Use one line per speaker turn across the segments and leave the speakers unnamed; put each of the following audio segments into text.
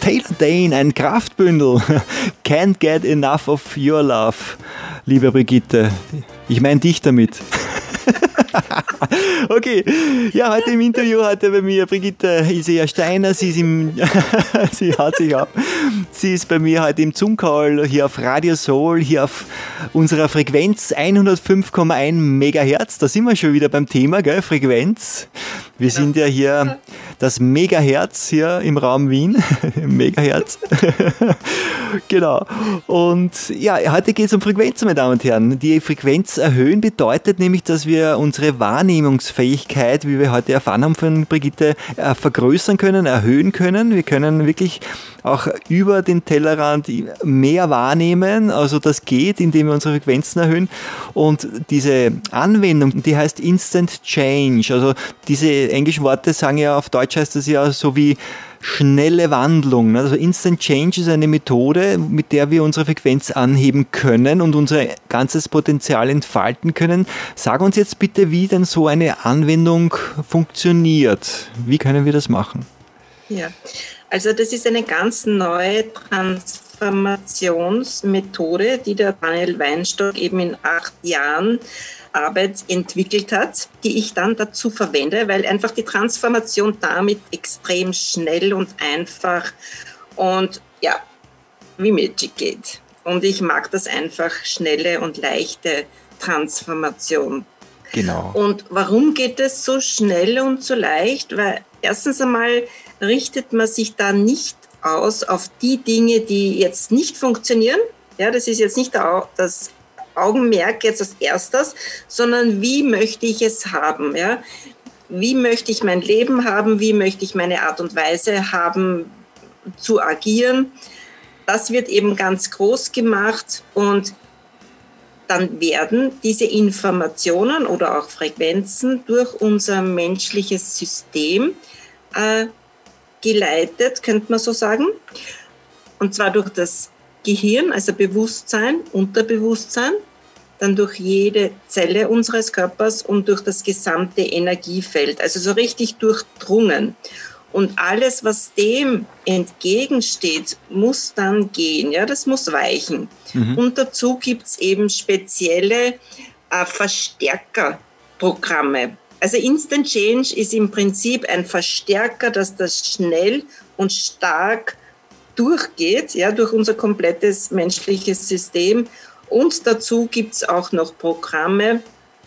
Taylor Dane, ein Kraftbündel. Can't get enough of your love, liebe Brigitte. Ich meine dich damit. Okay, ja, heute im Interview bei mir Brigitte Isea Steiner, sie haut sich ab. Sie ist bei mir heute im Zoom-Call hier auf Radio Soul, hier auf unserer Frequenz 105,1 Megahertz. Da sind wir schon wieder beim Thema, gell, Frequenz. Wir sind ja hier das Megahertz hier im Raum Wien. Megahertz. Genau. Und ja, heute geht es um Frequenz, meine Damen und Herren. Die Frequenz erhöhen bedeutet nämlich, dass wir unsere Wahrnehmungsfähigkeit, wie wir heute erfahren haben von Brigitte, vergrößern können, erhöhen können. Wir können wirklich auch über den Tellerrand mehr wahrnehmen. Also das geht, indem wir unsere Frequenzen erhöhen. Und diese Anwendung, die heißt Instant Change. Also diese englischen Worte sagen ja, auf Deutsch heißt das ja so wie schnelle Wandlung. Also Instant Change ist eine Methode, mit der wir unsere Frequenz anheben können und unser ganzes Potenzial entfalten können. Sag uns jetzt bitte, wie denn so eine Anwendung funktioniert. Wie können wir das machen?
Ja, also das ist eine ganz neue Transformationsmethode, die der Daniel Weinstock eben in 8 Jahren Arbeit entwickelt hat, die ich dann dazu verwende, weil einfach die Transformation damit extrem schnell und einfach und ja, wie Magic geht. Und ich mag das einfach, schnelle und leichte Transformation.
Genau.
Und warum geht es so schnell und so leicht? Weil erstens einmal richtet man sich da nicht aus auf die Dinge, die jetzt nicht funktionieren. Ja, das ist jetzt nicht das Augenmerk jetzt als erstes, sondern wie möchte ich es haben? Ja? Wie möchte ich mein Leben haben? Wie möchte ich meine Art und Weise haben, zu agieren? Das wird eben ganz groß gemacht und dann werden diese Informationen oder auch Frequenzen durch unser menschliches System geleitet, könnte man so sagen. Und zwar durch das Gehirn, also Bewusstsein, Unterbewusstsein, dann durch jede Zelle unseres Körpers und durch das gesamte Energiefeld, also so richtig durchdrungen. Und alles, was dem entgegensteht, muss dann gehen, ja, das muss weichen. Mhm. Und dazu gibt es eben spezielle Verstärkerprogramme. Also Instant Change ist im Prinzip ein Verstärker, dass das schnell und stark durchgeht, ja, durch unser komplettes menschliches System. Und dazu gibt es auch noch Programme,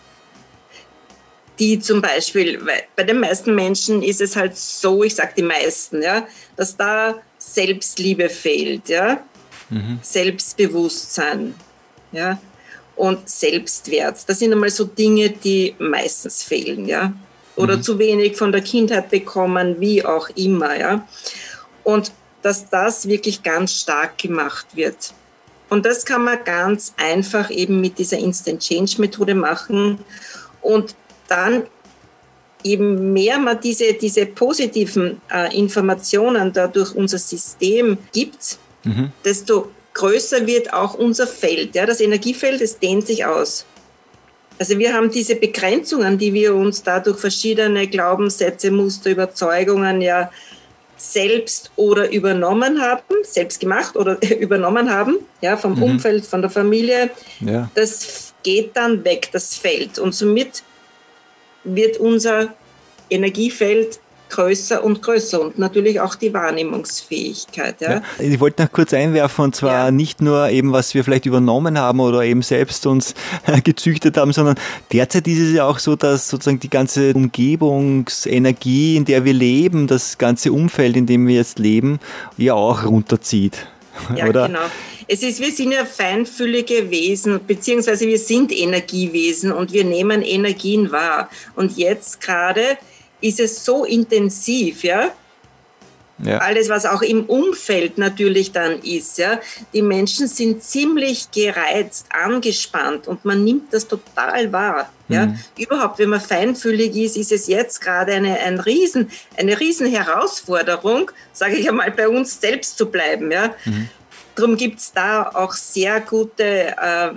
die zum Beispiel, bei den meisten Menschen ist es halt so, ich sage die meisten, ja, dass da Selbstliebe fehlt, ja, Selbstbewusstsein, ja, und Selbstwert. Das sind einmal so Dinge, die meistens fehlen, ja, oder zu wenig von der Kindheit bekommen, wie auch immer, ja, und dass das wirklich ganz stark gemacht wird. Und das kann man ganz einfach eben mit dieser Instant Change Methode machen. Und dann eben mehr man diese positiven Informationen da durch unser System gibt, desto größer wird auch unser Feld. Ja? Das Energiefeld, das dehnt sich aus. Also wir haben diese Begrenzungen, die wir uns da durch verschiedene Glaubenssätze, Muster, Überzeugungen ja selbst oder übernommen haben, selbst gemacht oder übernommen haben, ja, vom Umfeld, von der Familie, ja. Das geht dann weg, das Feld. Und somit wird unser Energiefeld größer und größer und natürlich auch die Wahrnehmungsfähigkeit. Ja.
Ja, ich wollte noch kurz einwerfen, und zwar nicht nur eben, was wir vielleicht übernommen haben oder eben selbst uns gezüchtet haben, sondern derzeit ist es ja auch so, dass sozusagen die ganze Umgebungsenergie, in der wir leben, das ganze Umfeld, in dem wir jetzt leben, ja auch runterzieht.
Ja, oder? Genau. Wir sind ja feinfühlige Wesen, beziehungsweise wir sind Energiewesen und wir nehmen Energien wahr. Und jetzt gerade ist es so intensiv, ja? Ja. Alles, was auch im Umfeld natürlich dann ist, ja. Die Menschen sind ziemlich gereizt, angespannt und man nimmt das total wahr, ja. Überhaupt, wenn man feinfühlig ist, ist es jetzt gerade eine riesen Herausforderung, sage ich einmal, bei uns selbst zu bleiben, ja. Darum gibt es da auch sehr gute,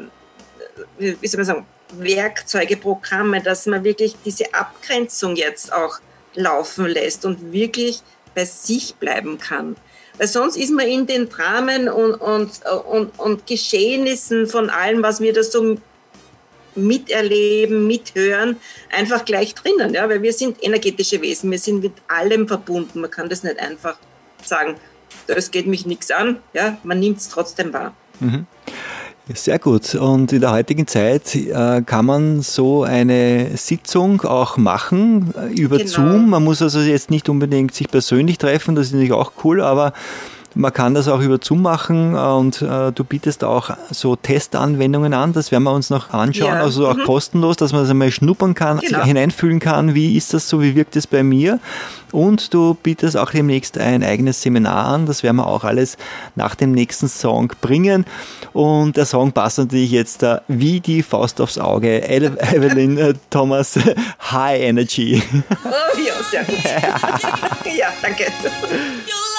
wie soll man sagen, Werkzeuge, Programme, dass man wirklich diese Abgrenzung jetzt auch laufen lässt und wirklich bei sich bleiben kann. Weil sonst ist man in den Dramen und Geschehnissen von allem, was wir da so miterleben, mithören, einfach gleich drinnen. Ja? Weil wir sind energetische Wesen, wir sind mit allem verbunden. Man kann das nicht einfach sagen, das geht mich nichts an. Ja? Man nimmt es trotzdem wahr.
Mhm. Sehr gut. Und in der heutigen Zeit kann man so eine Sitzung auch machen über Zoom. Man muss also jetzt nicht unbedingt sich persönlich treffen, das ist natürlich auch cool, aber man kann das auch über Zoom machen und du bietest auch so Testanwendungen an, das werden wir uns noch anschauen, also auch kostenlos, dass man das einmal schnuppern kann, sich hineinfühlen kann, wie ist das so, wie wirkt es bei mir, und du bietest auch demnächst ein eigenes Seminar an, das werden wir auch alles nach dem nächsten Song bringen, und der Song passt natürlich jetzt wie die Faust aufs Auge. Evelyn Thomas, High Energy.
Oh ja, sehr gut. Ja, danke.